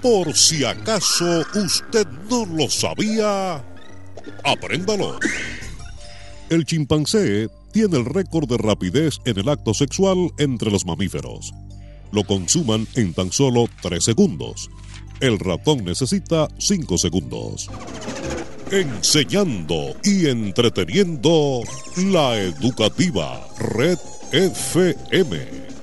Por si acaso usted no lo sabía, apréndalo. El chimpancé tiene el récord de rapidez en el acto sexual entre los mamíferos. Lo consuman en tan solo 3 segundos. El ratón necesita 5 segundos. Enseñando y entreteniendo, la educativa Red FM.